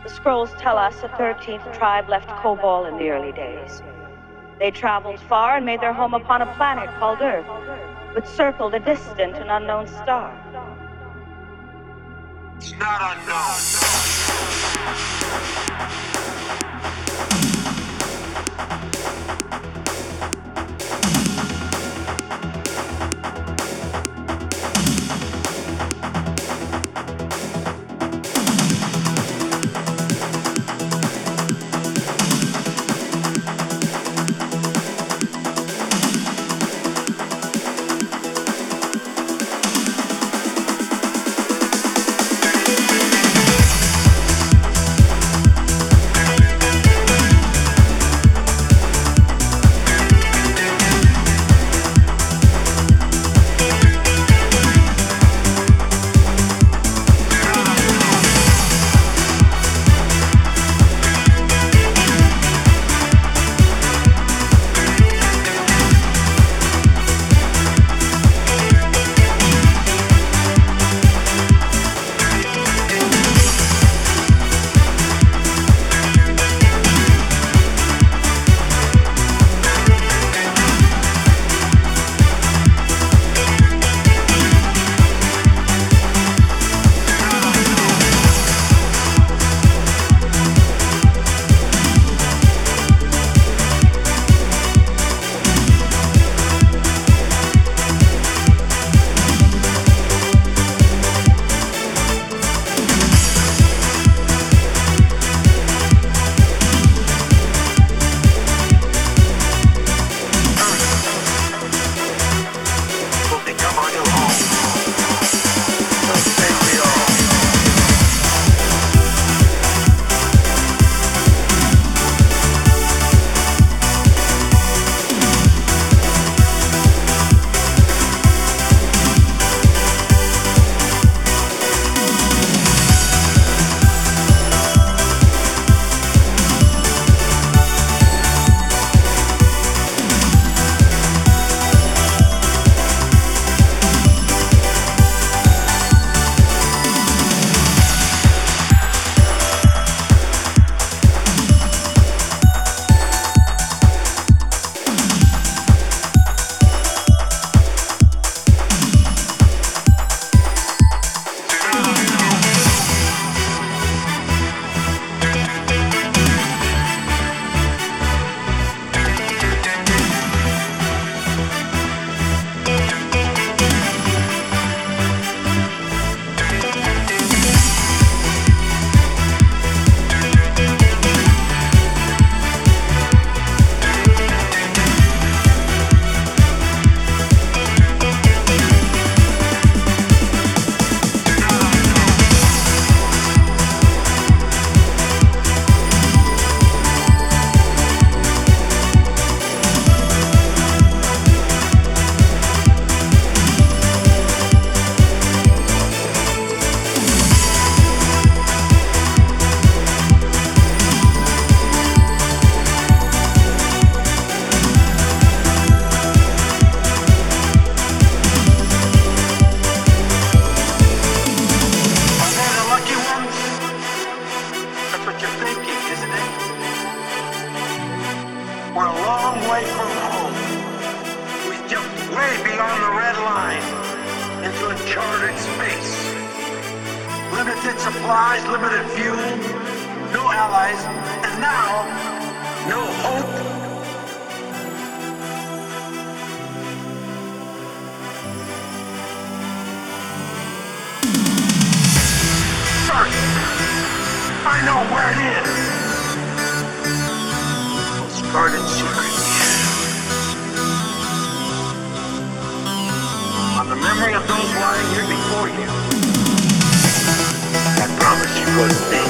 The scrolls tell us a 13th tribe left Kobol in the early days. They traveled far and made their home upon a planet called Earth, which circled a distant and unknown star. It's not uncharted space. Limited supplies, limited fuel, no allies, and now, no hope. First, I know where it is. Most guarded secret. On the memory of those lying here before you, I promise you good things.